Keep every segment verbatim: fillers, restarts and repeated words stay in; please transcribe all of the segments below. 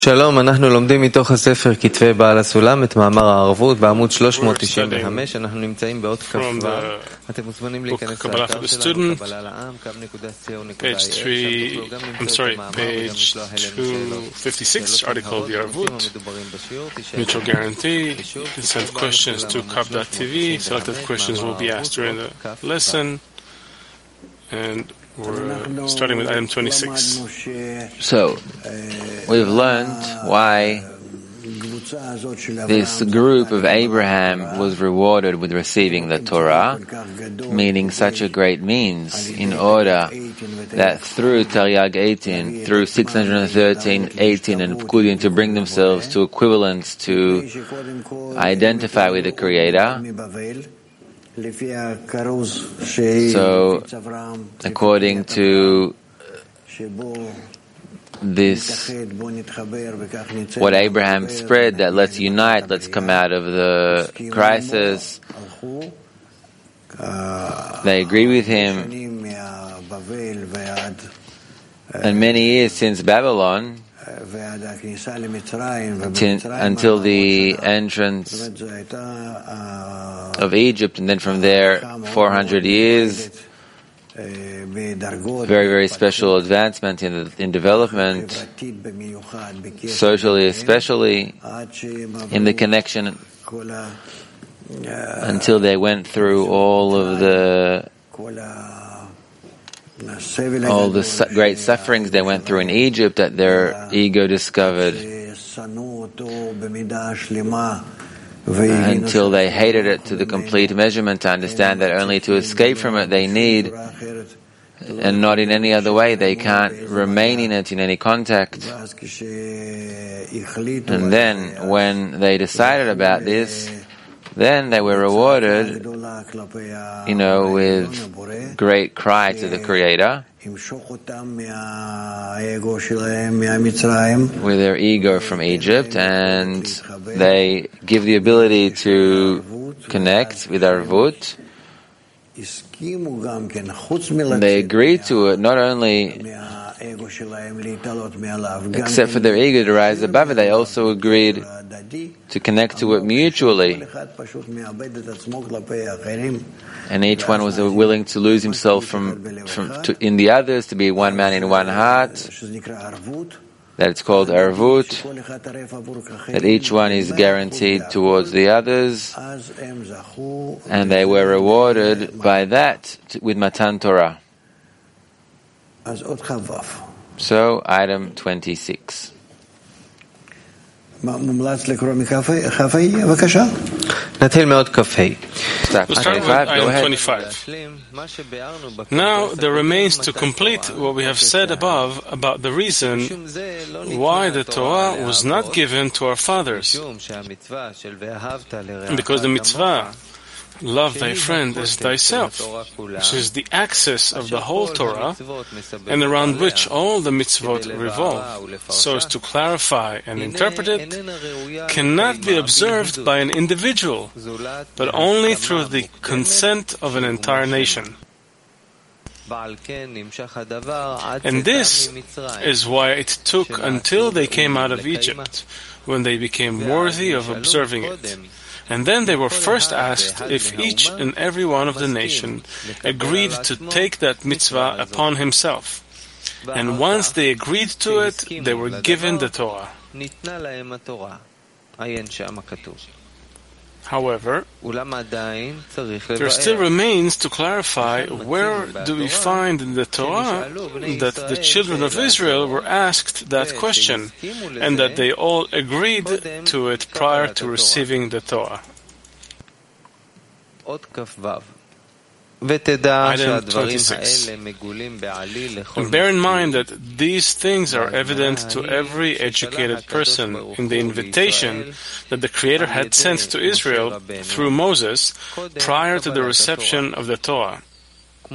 שלום, אנחנו לומדים מתוך הספר כתבי בעל הסולם את מאמר הערבות בעמוד שלוש מאות תשעים וחמש. אנחנו נמצאים בעוד כ"ו. אתם מוזמנים להיכנס לאתר שלנו, קבלה לעם, קו נקודה סי או נקודה איי אל. Page three, I'm sorry, page two fifty-six, article the Arvut, mutual guarantee. You can send questions to kav dot t v. Selected questions will be asked during the lesson. And we're starting with item twenty-six. So, we've learned why this group of Abraham was rewarded with receiving the Torah, meaning such a great means, in order that through Taryag eighteen, through six hundred thirteen, eighteen, and Pkudin to bring themselves to equivalence, to identify with the Creator. So, according to this, what Abraham spread, that let's unite, let's come out of the crisis, they agree with him. And many years since Babylon, until the entrance of Egypt, and then from there four hundred years, very, very special advancement in, the, in development, socially especially, in the connection, until they went through all of the all the su- great sufferings they went through in Egypt that their ego discovered, until they hated it to the complete measurement, to understand that only to escape from it they need, and not in any other way, they can't remain in it in any contact. And then when they decided about this, then they were rewarded, you know, with great cry to the Creator, with their ego from Egypt, and they give the ability to connect with Arvut. They agreed to it, not only except for their ego to rise above it, they also agreed to connect to it mutually. And each one was willing to lose himself from, from to, in the others, to be one man in one heart. That it's called Arvut, that each one is guaranteed towards the others, and they were rewarded by that with Matan Torah. So, item twenty-six. נתחיל מעוד כ"ה. We'll start with item twenty-five. Now there remains to complete what we have said above about the reason why the Torah was not given to our fathers. Because the mitzvah, love thy friend as thyself, which is the axis of the whole Torah, and around which all the mitzvot revolve, so as to clarify and interpret it, cannot be observed by an individual, but only through the consent of an entire nation. And this is why it took until they came out of Egypt, when they became worthy of observing it. And then they were first asked if each and every one of the nation agreed to take that mitzvah upon himself. And once they agreed to it, they were given the Torah. However, there still remains to clarify where do we find in the Torah that the children of Israel were asked that question, and that they all agreed to it prior to receiving the Torah. Item twenty-six. And bear in mind that these things are evident to every educated person in the invitation that the Creator had sent to Israel through Moses prior to the reception of the Torah.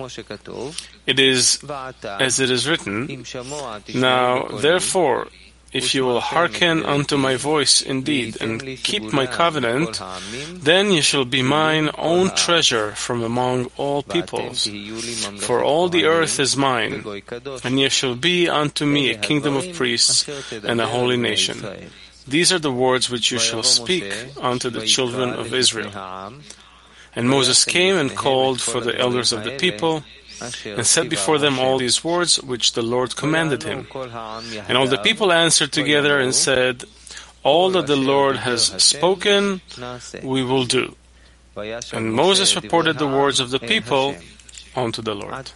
It is as it is written, "Now, therefore, if you will hearken unto my voice indeed, and keep my covenant, then ye shall be mine own treasure from among all peoples. For all the earth is mine, and ye shall be unto me a kingdom of priests and a holy nation. These are the words which you shall speak unto the children of Israel. And Moses came and called for the elders of the people, and said before them all these words which the Lord commanded him. And all the people answered together and said, all that the Lord has spoken, we will do. And Moses reported the words of the people unto the Lord.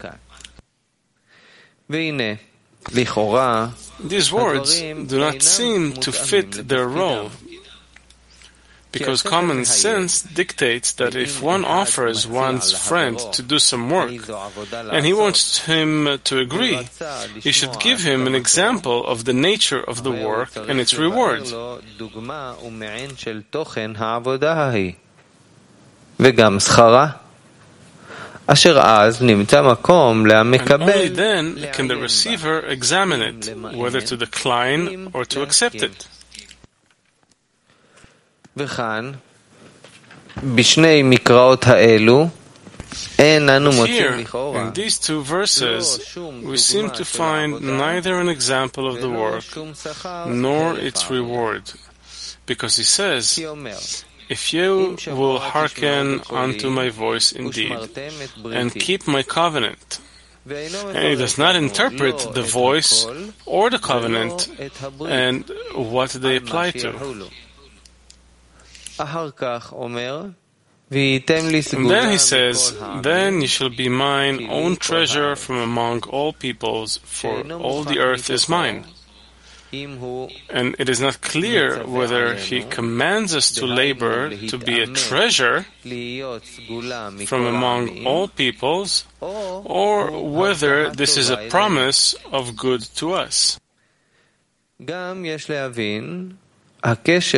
These words do not seem to fit their role, because common sense dictates that if one offers one's friend to do some work, and he wants him to agree, he should give him an example of the nature of the work and its reward. And only then can the receiver examine it, whether to decline or to accept it. וכאן, בשני מקראות האלו, אין אנו מוצאים לכאורה. In these two verses, we seem to find neither an example of the work, nor its reward. Because he says, if you will hearken unto my voice indeed, and keep my covenant. And he does not interpret the voice or the covenant and what they apply to. And then he says, then ye shall be mine own treasure from among all peoples, for all the earth is mine. And it is not clear whether he commands us to labor to be a treasure from among all peoples, or whether this is a promise of good to us. We must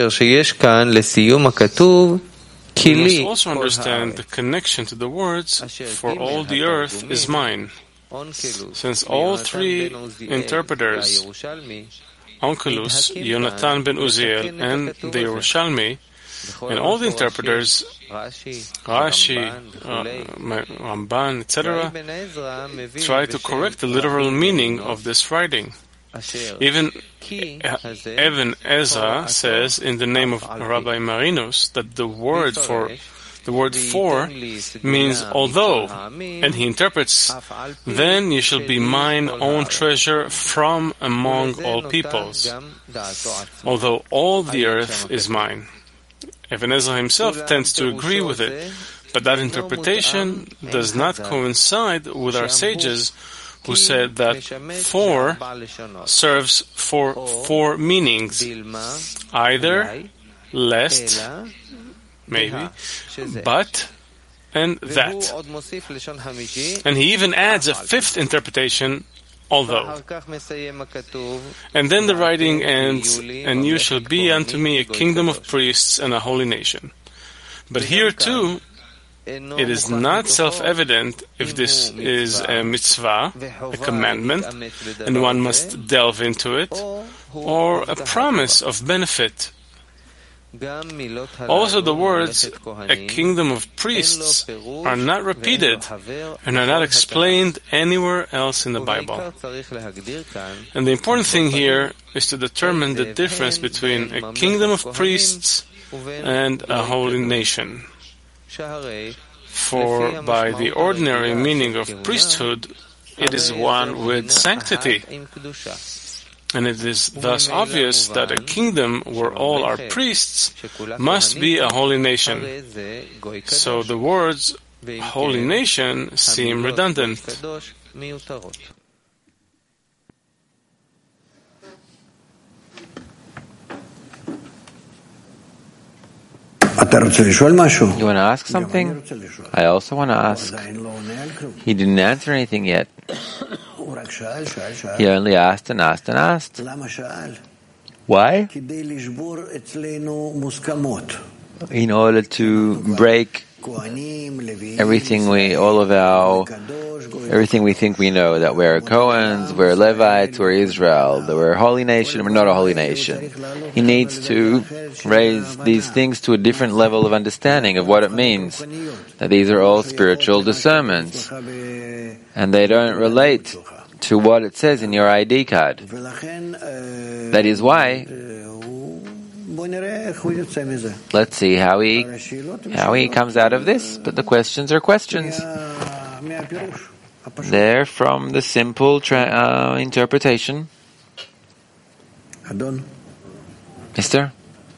also understand the connection to the words, for all the earth is mine. Since all three interpreters, Onkelos, Yonatan ben Uziel, and the Yerushalmi, and all the interpreters, Rashi, uh, Ramban, et cetera, try to correct the literal meaning of this writing. Even Even Ezra says in the name of Rabbi Marinus that the word for the word for means although, and he interprets, then you shall be mine own treasure from among all peoples, although all the earth is mine. Even Ezra himself tends to agree with it, but that interpretation does not coincide with our sages, who said that for serves for four meanings, either, lest, maybe, but, and that. And he even adds a fifth interpretation, although. And then the writing ends, and you shall be unto me a kingdom of priests and a holy nation. But here too, it is not self-evident if this is a mitzvah, a commandment, and one must delve into it, or a promise of benefit. Also, the words, a kingdom of priests, are not repeated and are not explained anywhere else in the Bible. And the important thing here is to determine the difference between a kingdom of priests and a holy nation. For by the ordinary meaning of priesthood, it is one with sanctity. And it is thus obvious that a kingdom where all are priests must be a holy nation. So the words holy nation seem redundant. You want to ask something? I also want to ask. He didn't answer anything yet. He only asked and asked and asked. Why? In order to break everything we, all of our, everything we think we know, that we're Cohens, we're Levites, we're Israel, that we're a holy nation, we're not a holy nation. He needs to raise these things to a different level of understanding of what it means, that these are all spiritual discernments, and they don't relate to what it says in your I D card. That is why, let's see how he how he comes out of this. But the questions are questions. They're from the simple tra- uh, interpretation. Mister?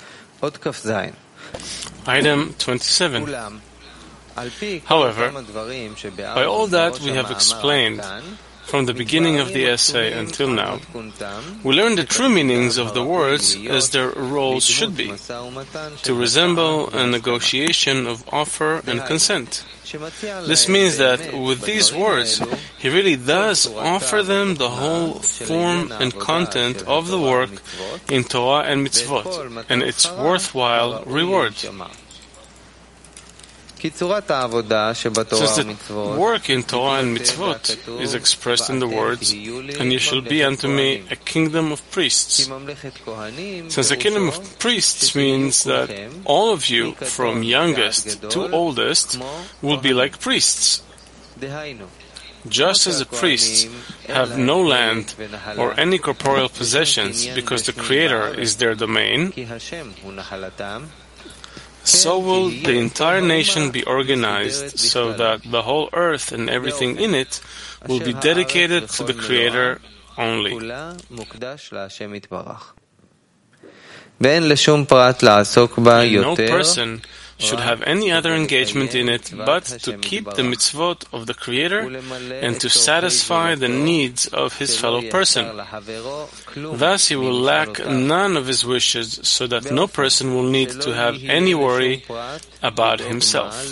Item twenty-seven. However, by all that we have explained from the beginning of the essay until now, we learn the true meanings of the words as their roles should be, to resemble a negotiation of offer and consent. This means that with these words, he really does offer them the whole form and content of the work in Torah and mitzvot, and its worthwhile reward. Since the work in Torah and mitzvot is expressed in the words, "And you shall be unto me a kingdom of priests." Since a kingdom of priests means that all of you, from youngest to oldest, will be like priests. Just as the priests have no land or any corporeal possessions because the Creator is their domain, so will the entire nation be organized so that the whole earth and everything in it will be dedicated to the Creator only. And no person should have any other engagement in it but to keep the mitzvot of the Creator and to satisfy the needs of his fellow person. Thus he will lack none of his wishes, so that no person will need to have any worry about himself.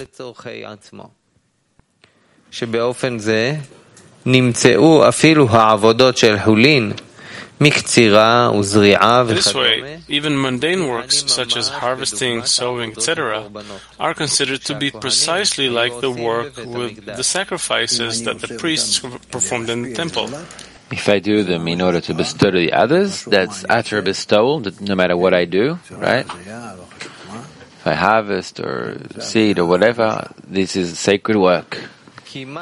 This way, even mundane works such as harvesting, sowing, et cetera are considered to be precisely like the work with the sacrifices that the priests performed in the temple. If I do them in order to bestow to the others, that's utter bestowal, no matter what I do, right? If I harvest or seed or whatever, this is sacred work. How is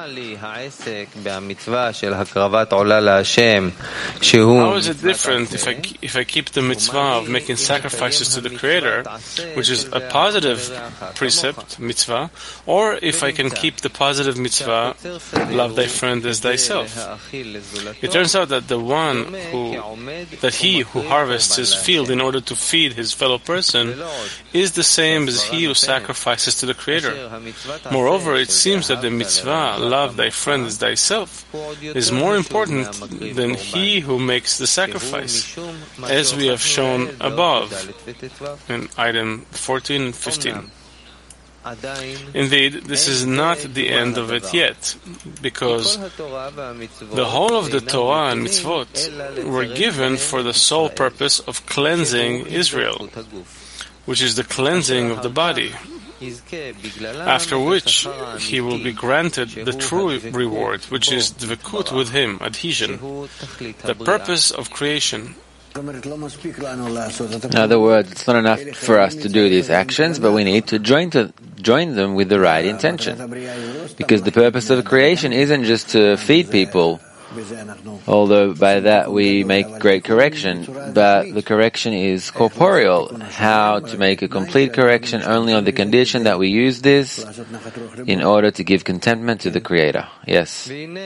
it different if I, if I keep the mitzvah of making sacrifices to the Creator, which is a positive precept, mitzvah, or if I can keep the positive mitzvah, love thy friend as thyself? It turns out that the one who, that he who harvests his field in order to feed his fellow person is the same as he who sacrifices to the Creator. Moreover, it seems that the mitzvah, love thy friend as thyself, is more important than he who makes the sacrifice, as we have shown above in item fourteen and fifteen. Indeed, this is not the end of it yet, because the whole of the Torah and mitzvot were given for the sole purpose of cleansing Israel, which is the cleansing of the body, after which he will be granted the true reward, which is dvekut with him, adhesion, the purpose of creation. In other words, it's not enough for us to do these actions, but we need to join to join them with the right intention. Because the purpose of creation isn't just to feed people, although by that we make great correction, but the correction is corporeal. How to make a complete correction only on the condition that we use this in order to give contentment to the Creator. Yes.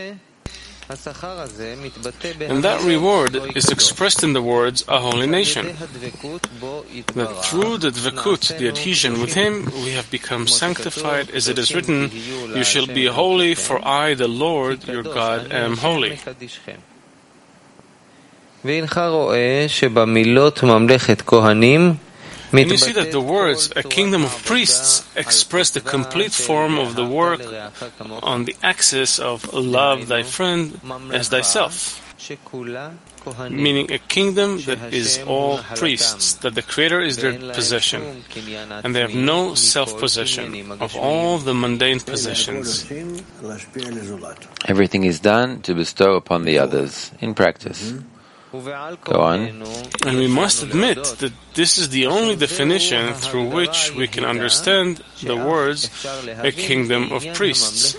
And that reward is expressed in the words, a holy nation. That through the dvekut, the adhesion with him, we have become sanctified, as it is written, "You shall be holy, for I, the Lord, your God, am holy." And you see that the words, a kingdom of priests, express the complete form of the work on the axis of love thy friend as thyself. meaning a kingdom that is all priests, that the Creator is their possession, and they have no self-possession of all the mundane possessions. Everything is done to bestow upon the others, in practice. Go on. And we must admit that this is the only definition through which we can understand the words, a kingdom of priests.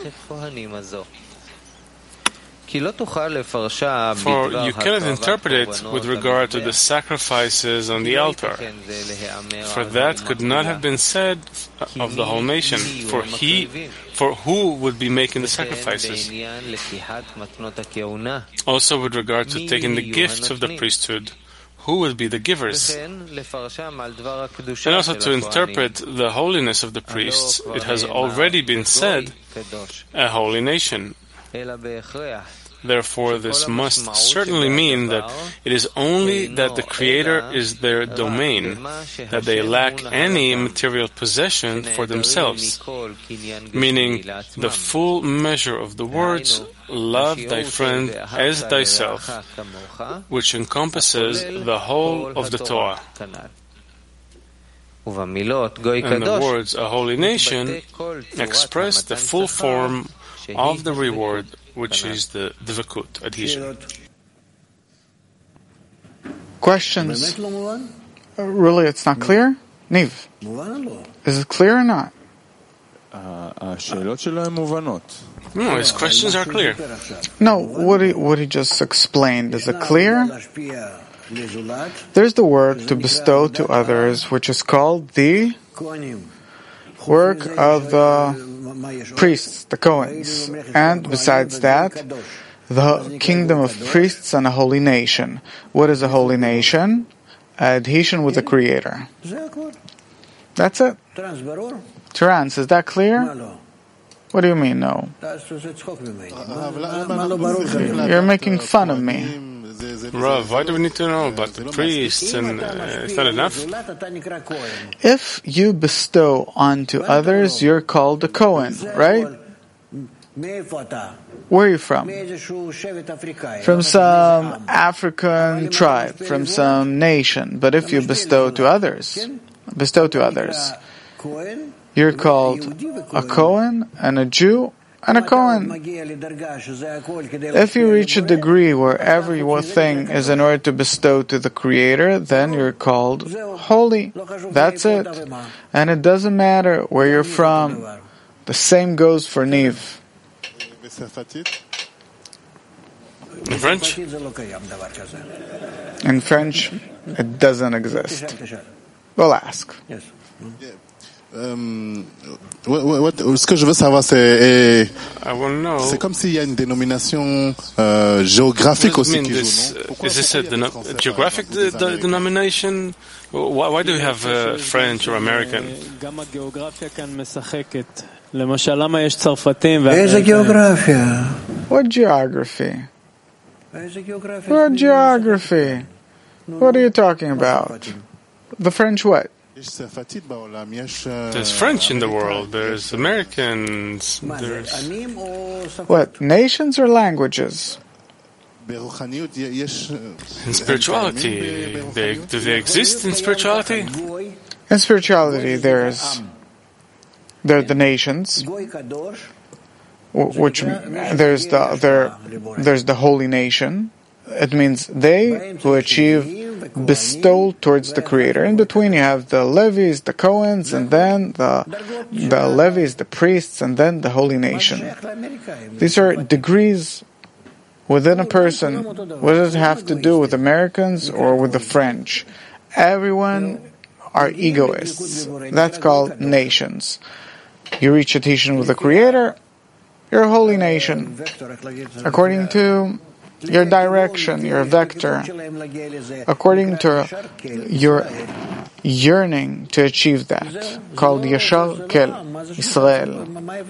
For you cannot interpret it with regard to the sacrifices on the altar, for that could not have been said of the whole nation, for he, for who would be making the sacrifices? Also with regard to taking the gifts of the priesthood, who will be the givers? And also to interpret the holiness of the priests, it has already been said, a holy nation. Therefore, this must certainly mean that it is only that the Creator is their domain, that they lack any material possession for themselves, meaning the full measure of the words, love thy friend as thyself, which encompasses the whole of the Torah. And the words, a holy nation, express the full form of the reward, which is the dvekut, adhesion. Questions? Uh, really, it's not clear? Niv, is it clear or not? No, his questions are clear. No, what he, what he just explained, is it clear? There's the work to bestow to others, which is called the work of the priests, the Kohens, and besides that, the kingdom of priests and a holy nation. What is a holy nation? Adhesion with the Creator. That's it. Terence, is that clear? What do you mean, no? You're making fun of me. Rav, why do we need to know about the priests, and uh, it's not enough? If you bestow onto others, you're called a Kohen, right? Where are you from? From some African tribe, from some nation. But if you bestow to others, bestow to others, you're called a Kohen and a Jew and a Kohen. If you reach a degree where every thing is in order to bestow to the Creator, then you're called holy. That's it. And it doesn't matter where you're from. The same goes for Niv. In French? In French, it doesn't exist. We'll ask. Yes. Euh, ce que je veux savoir, c'est, c'est comme s'il y a une dénomination euh, géographique aussi qui joue, non? Is this a deno- geographic de- de- denomination? Why, why do we have uh, French or American? איזה גיאוגרפיה? What geography? What geography? What are you talking about? The French what? There's French in the world, there's Americans, there's... What, nations or languages? In spirituality, they, do they exist in spirituality? In spirituality, there's there are the nations, which there's the there there's the holy nation. It means they who achieve bestow towards the Creator. In between, you have the Levites, the Kohens, and then the the Levites, the priests, and then the holy nation. These are degrees within a person. What does it have to do with Americans or with the French? Everyone are egoists. That's called nations. You reach adhesion with the Creator, you're a holy nation. According to your direction, your vector, according to your yearning to achieve that, called Yashar Kel, Israel.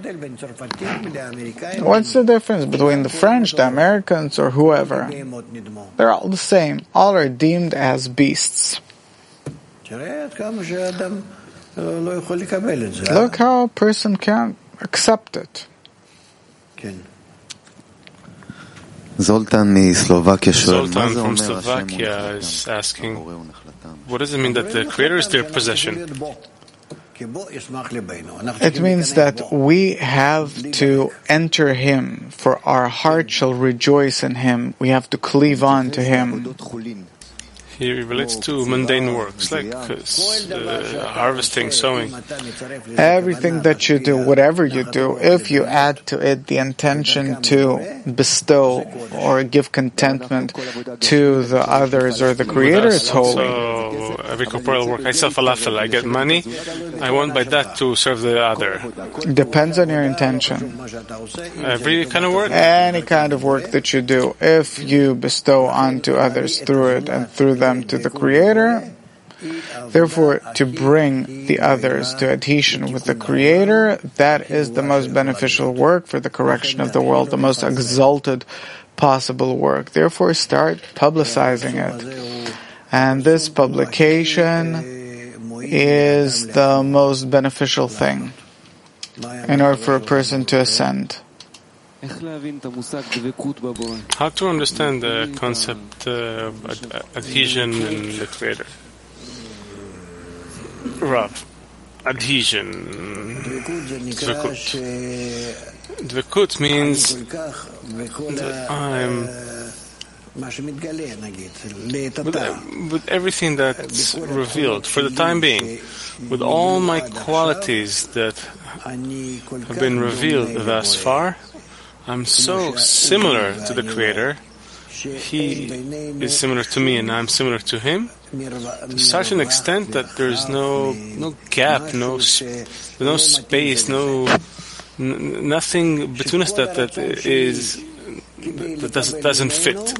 What's the difference between the French, the Americans, or whoever? They're all the same. All are deemed as beasts. Look how a person can't accept it. Zoltan from Slovakia is asking, what does it mean that the Creator is their possession? It means that we have to enter Him, for our heart shall rejoice in Him. We have to cleave on to Him. He relates to mundane works like uh, uh, harvesting, sowing. Everything that you do, whatever you do, if you add to it the intention to bestow or give contentment to the others or the Creator, it's holy. So every corporeal work, I sell falafel, I get money, I want by that to serve the other. Depends on your intention. Every kind of work? Any kind of work that you do, if you bestow onto others through it and through them to the Creator, therefore to bring the others to adhesion with the Creator, that is the most beneficial work for the correction of the world, the most exalted possible work. Therefore start publicizing it. And this publication is the most beneficial thing in order for a person to ascend. How to understand the concept of ad- adhesion in the Creator? Rav, adhesion. Dvekut. Dvekut means that I'm with, with everything that's revealed for the time being, with all my qualities that have been revealed thus far, I'm so similar to the Creator. He is similar to me and I'm similar to Him to such an extent that there's no no gap, no no space, no n- nothing between us that, that is that doesn't, doesn't fit.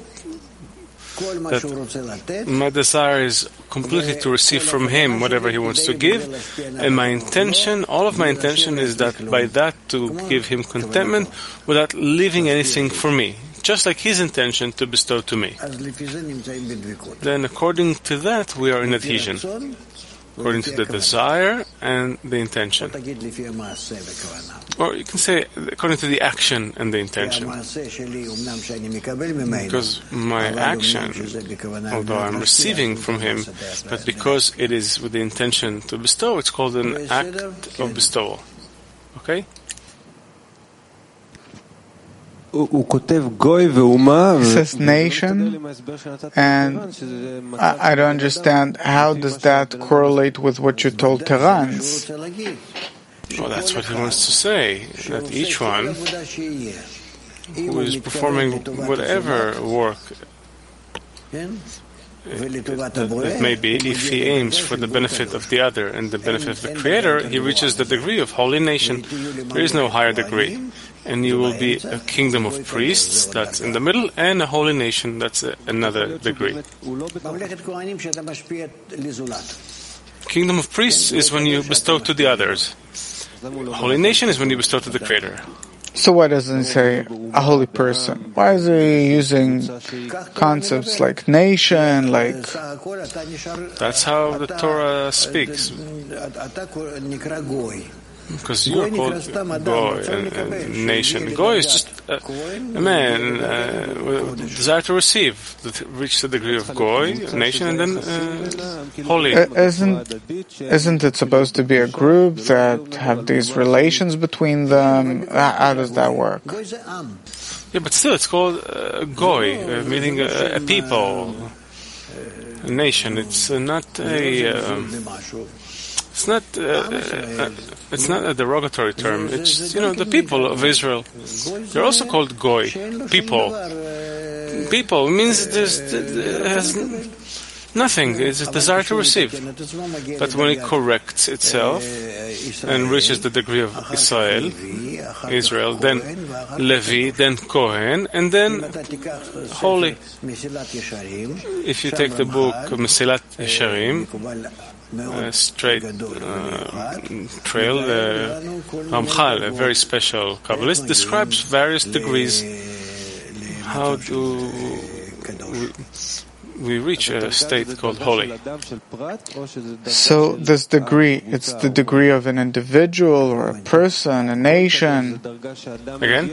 That my desire is completely to receive from Him whatever He wants to give, and my intention, all of my intention is that by that to give Him contentment without leaving anything for me, just like His intention to bestow to me. Then according to that we are in adhesion, according to the desire and the intention. Or you can say according to the action and the intention. Because my action, although I'm receiving from Him, but because it is with the intention to bestow, it's called an act of bestowal. Okay? He says nation, and I, I don't understand how does that correlate with what you told Terence. Well, that's what he wants to say, that each one who is performing whatever work it, it may be, if he aims for the benefit of the other and the benefit of the Creator, he reaches the degree of holy nation. There is no higher degree. And you will be a kingdom of priests, that's in the middle, and a holy nation, that's a, another degree. Kingdom of priests is when you bestow to the others. Holy nation is when you bestow to the Creator. So why doesn't he say a holy person? Why is he using concepts like nation, like... That's how the Torah speaks. Because you are called Goy, a, a nation. Goy is just a, a man uh, with desire to receive, that reach the degree of Goy, a nation, and then uh, holy. Uh, isn't, isn't it supposed to be a group that have these relations between them? How, how does that work? Yeah, but still it's called uh, Goy, uh, meaning a, a people, a nation. It's uh, not a... Um, It's not. Uh, uh, it's not a derogatory term. It's just, you know, the people of Israel. They're also called Goy, people. People means there's it has nothing. It's a desire to receive. But when it corrects itself and reaches the degree of Israel, Israel, then Levi, then Kohen, and then holy. If you take the book Mesilat Yesharim, a straight uh, trail, uh, Ramchal, a very special Kabbalist, describes various degrees how to we reach a state called holy. So this degree, it's the degree of an individual or a person, a nation. Again?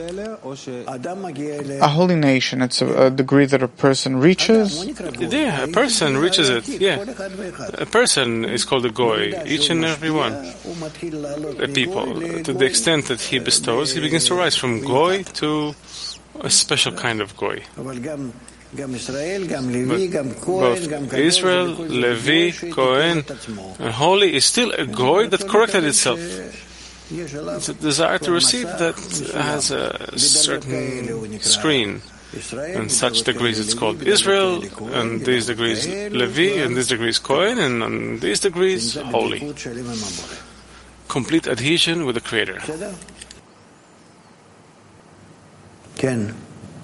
A holy nation, it's a, a degree that a person reaches? Yeah, a person reaches it, yeah. A person is called a goy, each and every one. A people, to the extent that he bestows, he begins to rise from goy to a special kind of goy. But both Israel, Levi, Cohen, and holy is still a goy that corrected itself. It's a desire to receive that has a certain screen. And such degrees it's called Israel, and these degrees Levi, and these degrees Cohen, and on these degrees holy. Complete adhesion with the Creator. Ken.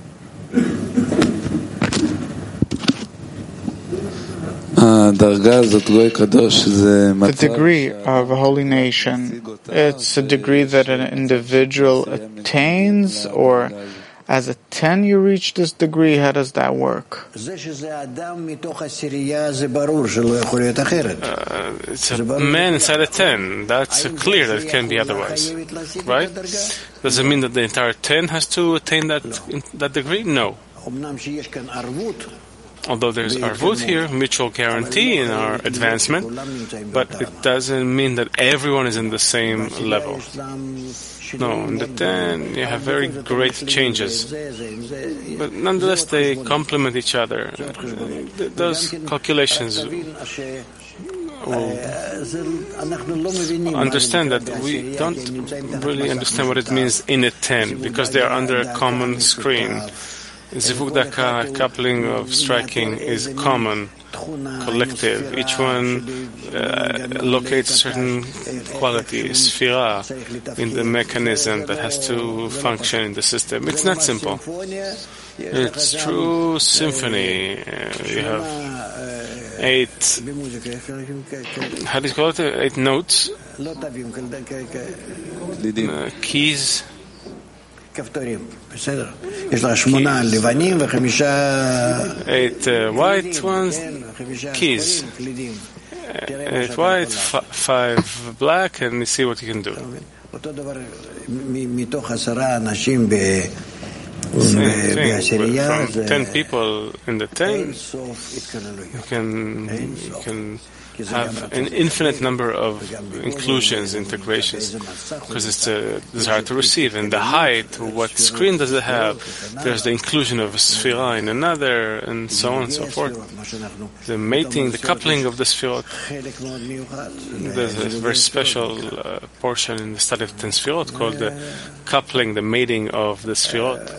The degree of a holy nation, it's a degree that an individual attains, or as a ten you reach this degree. How does that work? Uh, it's a man inside a ten. That's clear that it can't be otherwise. Right? Does it mean that the entire ten has to attain that, that degree? No. Although there's arvut here, mutual guarantee in our advancement, but it doesn't mean that everyone is in the same level. No, in the ten you have very great changes, but nonetheless they complement each other. Those calculations will understand that we don't really understand what it means in a ten, because they are under a common screen. Zivug Daka, coupling of striking, is common, collective. Each one uh, locates a certain quality, sphira, in the mechanism that has to function in the system. It's not simple. It's true symphony. Uh, you have eight, how do you call it? Eight notes, uh, keys. Eight uh, white ones, keys. Eight white, f- five black, and you see what you can do. Same thing. From ten people in the ten, you can, you can have an infinite number of inclusions, integrations, because it's a desire to receive. And the height, what screen does it have? There's the inclusion of a sphira in another, and so on and so forth. The mating, the coupling of the sphirot. There's a very special uh, portion in the study of ten sphirot called the coupling, the mating of the sphirot.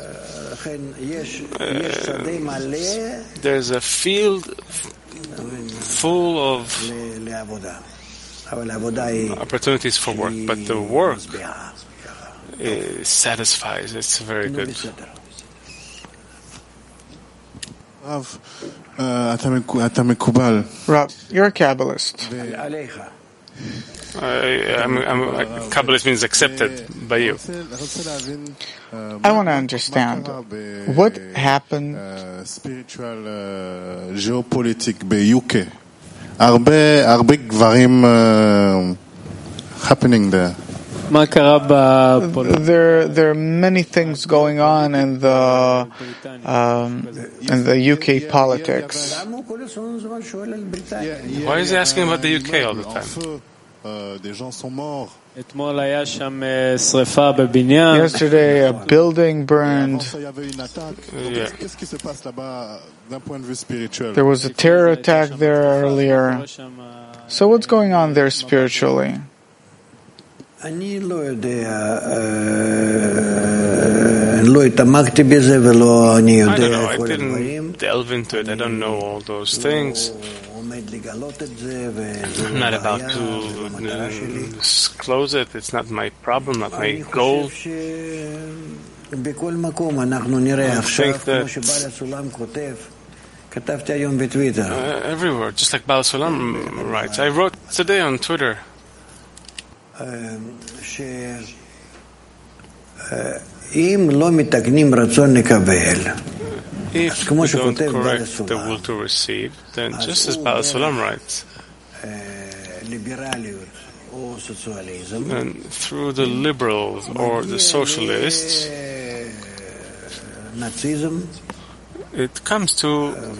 Uh, there's a field full of opportunities for work, but the work uh, satisfies. It's very good. Rav, you're a Kabbalist. I, I'm, I'm, Kabbalist means accepted by you. I want to understand what happened. Spiritual geopolitics ב-U K. הרבה הרבה דברים happening there. There, there are many things going on in the um, in the U K politics. Why is he asking about the U K all the time? Yesterday, a building burned. Yeah. There was a terror attack there earlier. So what's going on there spiritually? I don't know. I didn't delve into it. I don't know all those things. I'm not about to disclose it. It's not my problem, not my goal. I think that uh, everywhere, just like Baal Sulam writes. I wrote today on Twitter. If we don't correct the will to receive, then just as Baal Sulam writes, and through the liberals or the socialists, it comes to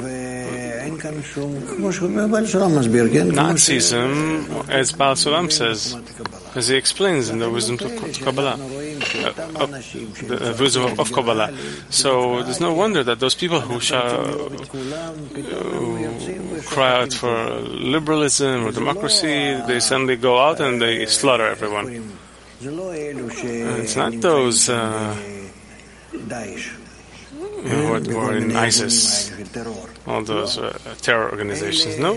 Nazism, as Baal Sulam says, as he explains in the wisdom of Kabbalah, uh, of the wisdom of, of Kabbalah. So there's no wonder that those people who, shall, who cry out for liberalism or democracy, they suddenly go out and they slaughter everyone. And it's not those uh, you know, what were in ISIS, all those uh, terror organizations. No,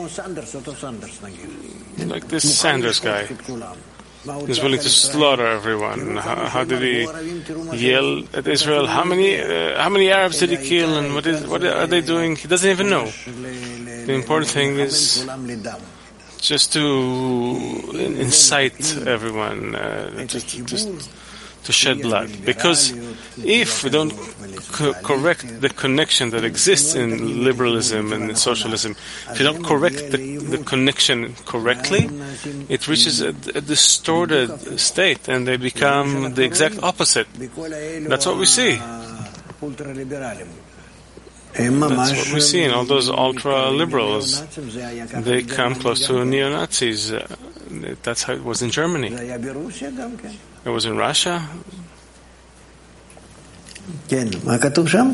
like this Sanders guy. He's willing to slaughter everyone. How, how did he yell at Israel? How many uh, how many Arabs did he kill? And what is what are they doing? He doesn't even know. The important thing is just to incite everyone, uh, just, just to shed blood. Because if we don't co- correct the connection that exists in liberalism and in socialism, if you don't correct the, the connection correctly, it reaches a, a distorted state and they become the exact opposite. That's what we see. That's what we see in all those ultra-liberals. They come close to neo-Nazis. Uh, that's how it was in Germany. It was in Russia. כן, מה כתוב שם?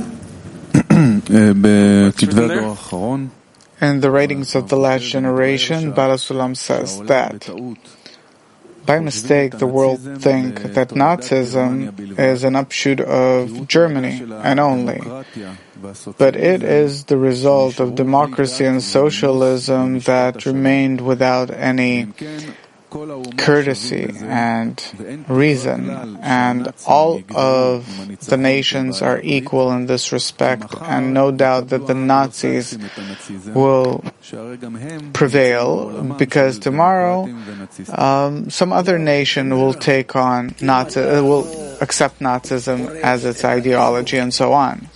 In the writings of the last generation, Baal Sulam says that by mistake the world think that Nazism is an upshoot of Germany and only. But it is the result of democracy and socialism that remained without any courtesy and reason, and all of the nations are equal in this respect, and no doubt that the Nazis will prevail, because tomorrow um, some other nation will take on Nazi, uh, will accept Nazism as its ideology, and so on.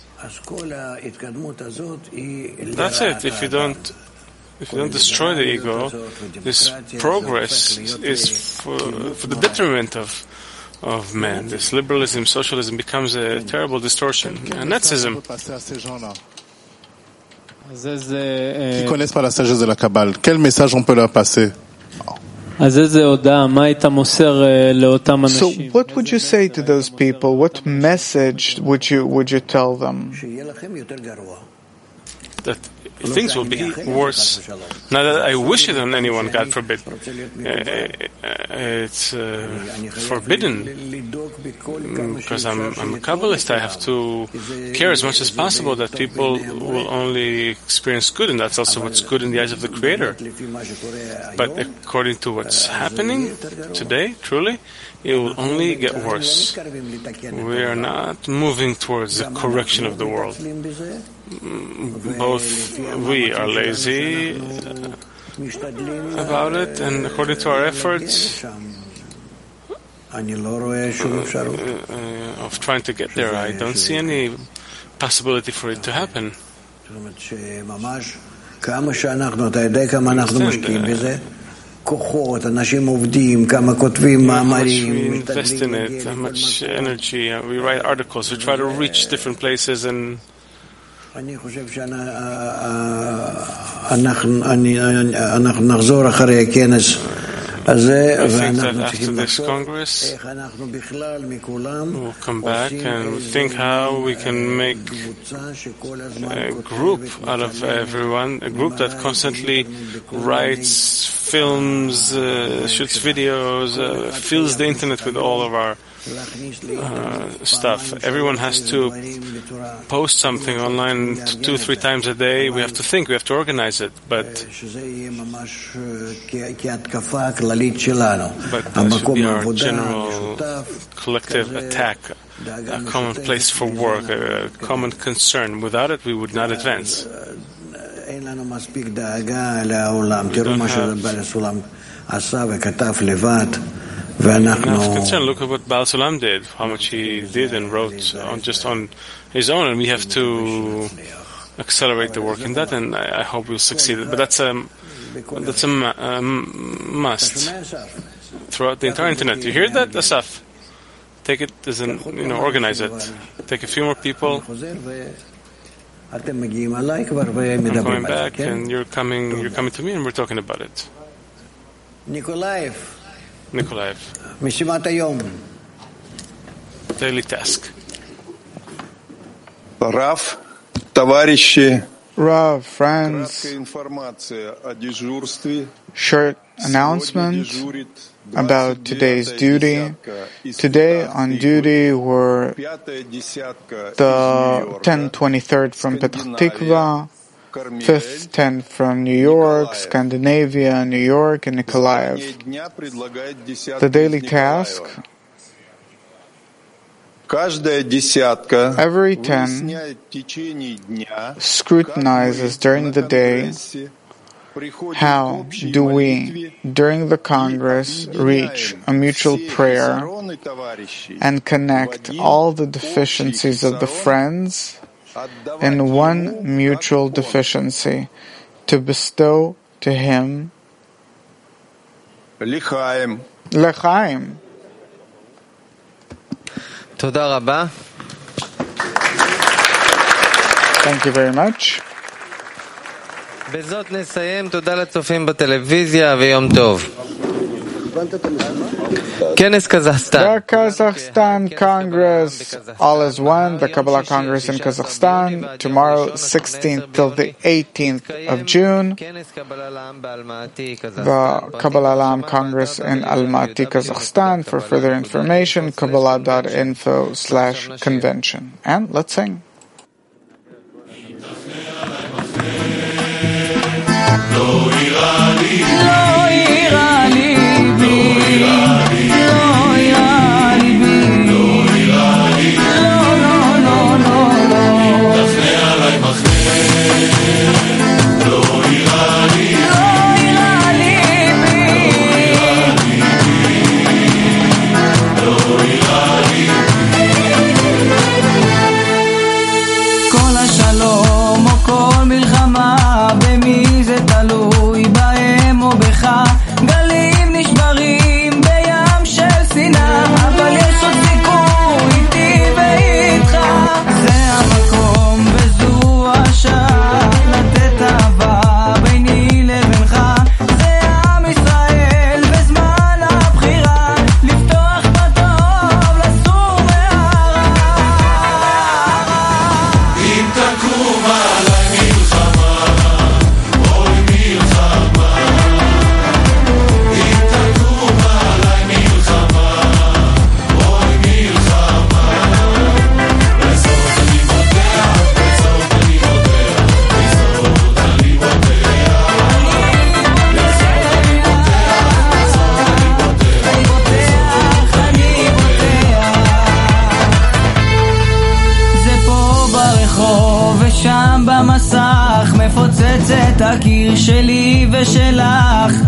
That's it. If you don't If you don't destroy the ego, this progress is for, for the detriment of of man. This liberalism, socialism becomes a terrible distortion. And Nazism. Qui connaissent pas la sagesse de la Kabbale, quel message on peut leur passer? So what would you say to those people? What message would you would you tell them? That things will be worse. Not that I wish it on anyone, God forbid. Uh, it's uh, forbidden. Because I'm, I'm a Kabbalist, I have to care as much as possible that people will only experience good, and that's also what's good in the eyes of the Creator. But according to what's happening today, truly, it will only get worse. We are not moving towards the correction of the world. Both we are lazy about it, and according to our efforts uh, uh, of trying to get there, I don't see any possibility for it to happen. כוחות, אנשים עובדים, כמה כותבים מאמרים, invest in it, how much energy, we write articles, we try to reach different places, and אני חושב שאנחנו נחזור אחרי הכנס הזה, ואנחנו צריכים לחשוב איך אנחנו בכלל מכולם we'll come back and think how we can make a group out of everyone, a group that constantly writes, films, uh, shoots videos, uh, fills the internet with all of our uh, stuff. Everyone has to post something online t- two, three times a day. We have to think, we have to organize it, but but that should be our general collective attack, a common place for work, a common concern. Without it, we would not advance. אין לנו מספיק דאגה לעולם. תראו מה שבעל הסולם עשה וכתב לבד, concern. Look at what Baal Sulam did, how much he did and wrote on just on his own, and we have to accelerate the work in that, and I, I hope we'll succeed. But that's a that's a um, must throughout the entire internet. You hear that, Asaf? Take it as an, you know, organize it. Take a few more people. I'm coming back, and you're coming. You're coming to me, and we're talking about it. Nikolaev. Nikolaev. Mishimat hayom. Daily task. Rav, товарищи. Rav, friends, short announcement about today's duty. Today on duty were the ten twenty-third from Petach Tikva, fifth ten from New York, Scandinavia, New York, and Nikolaev. The daily task: every ten scrutinizes during the day how do we, during the Congress, reach a mutual prayer and connect all the deficiencies of the friends in one mutual deficiency to bestow to him L'chaim. Thank you very much. בזאת נסיים. תודה לצופים בטלוויזיה ויום טוב. כנס קזחסטן. The Kazakhstan Congress, all is one, the Kabbalah Congress in Kazakhstan, tomorrow sixteenth till the eighteenth of June, the Kabbalah Lam Congress in Almaty, Kazakhstan. For further information, kabbalah dot info slash convention. And let's sing. לא יראה לי, לא יראה לי בי, לא יראה לי בי, לא יראה לי, לא, לא, לא, לא, לא, תחנה עליי מחנה, לא יראה לי, לא יראה לי בי, לא יראה לי, כל השלום או כל מלחמה במי זה תלוי בהם או בך, גלים נשברים בים של שנאה, אבל יש עוד סיכוי איתי ואיתך, זה המקום וזו השעה לתת אהבה ביני לבינך, זה עם ישראל בזמן הבחירה, לפתוח בטוב לסור מהרע, אם תקום עליי מלחמה במסך מפוצץ את הקיר שלי ושלך,